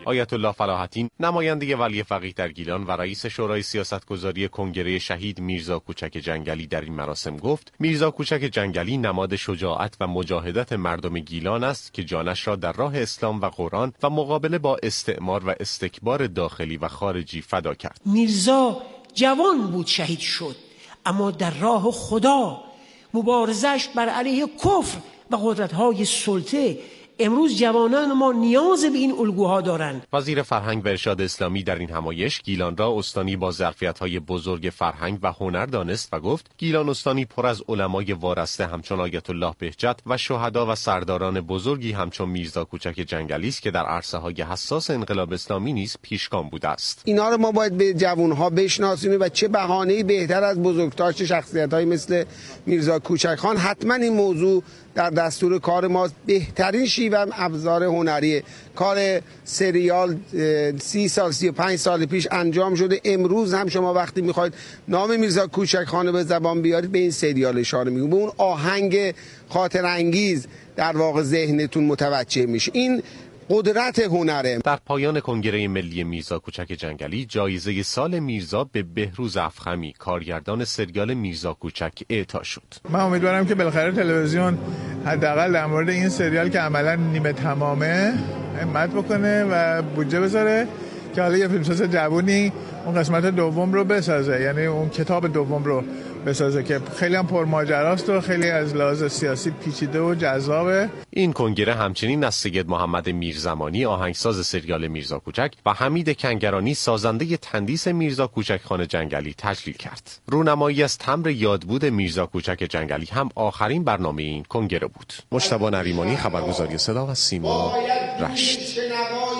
آیت الله فلاح‌الدین نماینده ولی فقیه در گیلان و رئیس شورای سیاستگذاری کنگره شهید میرزا کوچک جنگلی در این مراسم گفت میرزا کوچک جنگلی نماد شجاعت و مجاهدت مردم گیلان است که جانش را در راه اسلام و قرآن و مقابله با استعمار و استکبار داخلی و خارجی فدا کرد. میرزا جوان بود شهید شد، اما در راه خدا مبارزش بر علیه کفر و قدرت‌های سلطه. امروز جوانان ما نیاز به این الگوها دارند. وزیر فرهنگ و ارشاد اسلامی در این همایش گیلان را استانی با ظرفیت‌های بزرگ فرهنگ و هنر دانست و گفت گیلان استانی پر از علمای وارسته همچون آیت الله بهجت و شهدا و سرداران بزرگی همچون میرزا کوچک جنگلی است که در عرصه‌های حساس انقلاب اسلامی نیز پیشگام بوده است. اینا رو ما باید به جوان‌ها بشناسونیم و چه بهانه‌ای بهتر از بزرگداشت شخصیت‌های مثل میرزا کوچک خان. حتما این موضوع در دستور کار ما بهترین شیوه ابزار هنری کار سریال 30 سال 35 سال پیش انجام شده. امروز هم شما وقتی میخواید نام میرزا کوچک خان به زبان بیارید به این سریال اشاره میکنید، به اون آهنگ خاطر انگیز در واقع ذهنتون متوجه میشه. این قدرت هنره. در پایان کنگره ملی میرزا کوچک جنگلی جایزه سال میرزا به بهروز افخمی کارگردان سریال میرزا کوچک اعطا شد. من امیدوارم که بالاخره تلویزیون حداقل در مورد این سریال که عملاً نیمه تمامه همت بکنه و بودجه بذاره که حالا یه فیلمساز جوونی اون قسمت دوم رو بسازه، یعنی اون کتاب دوم رو بسازه که خیلی هم پرماجراست و خیلی از لحاظ سیاسی پیچیده و جذابه. این کنگره همچنین از سید محمد میرزمانی آهنگساز سریال میرزا کوچک و حمید کنگرانی سازنده تندیس میرزا کوچک خان جنگلی تجلیل کرد. رونمایی از تمبر یادبود میرزا کوچک جنگلی هم آخرین برنامه این کنگره بود. مجتبی نریمانی، خبرگزاری صدا و سیما، رشت.